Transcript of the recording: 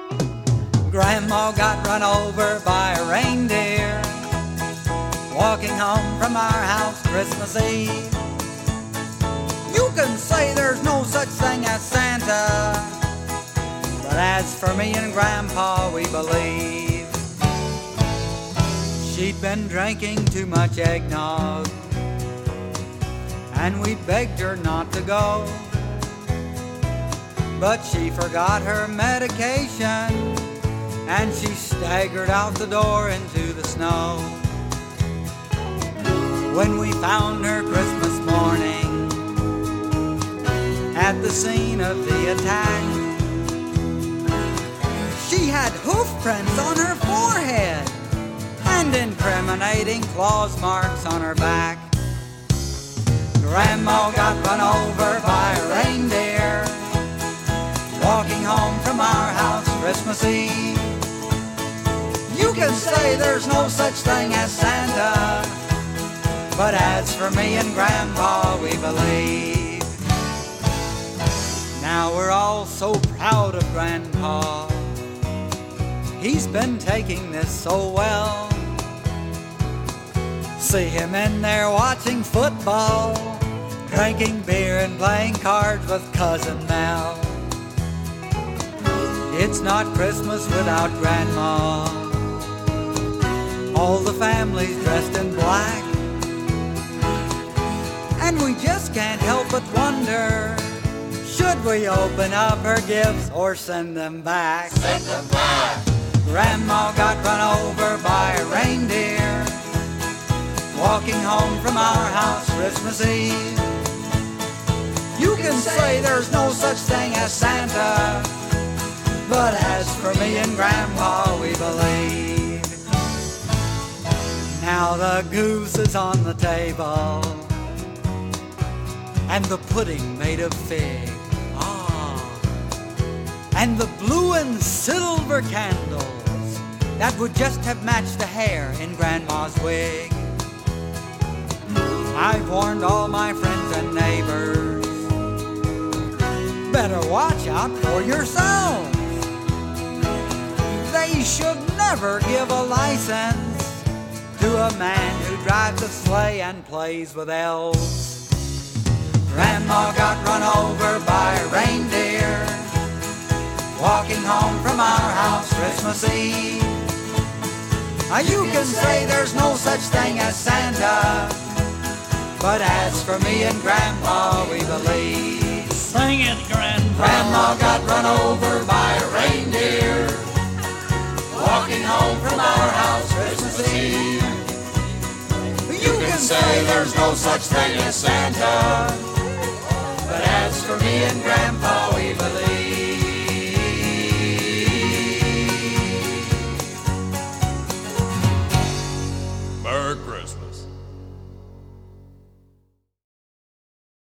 Grandma got run over by a reindeer walking home from our house Christmas Eve. You can say there's no such thing as Santa, but as for me and Grandpa, we believe. She'd been drinking too much eggnog, and we begged her not to go, but she forgot her medication, and she staggered out the door into the snow. When we found her Christmas morning at the scene of the attack, she had hoof prints on her forehead and incriminating claws marks on her back. Grandma got run over by a reindeer walking home from our house Christmas Eve. You can say there's no such thing as Santa, but as for me and Grandpa, we believe. Now we're all so proud of Grandpa. He's been taking this so well. See him in there watching football, drinking beer and playing cards with Cousin Mel. It's not Christmas without Grandma. All the family's dressed in black, and we just can't help but wonder, should we open up her gifts or send them back? Send them back. Grandma got run over by a reindeer walking home from our house Christmas Eve. You can say there's no such thing as Santa, but as for me and Grandpa, we believe. Now the goose is on the table, and the pudding made of fig. And the blue and silver candles that would just have matched the hair in Grandma's wig. I've warned all my friends and neighbors, better watch out for yourselves. They should never give a license to a man who drives a sleigh and plays with elves. Grandma got run over by a reindeer walking home from our house Christmas Eve. You can say there's no such thing as Santa, but as for me and Grandpa, we believe. Sing it, Grandpa. Grandma got run over by a reindeer walking home from our house Christmas Eve. You can say there's no such thing as Santa,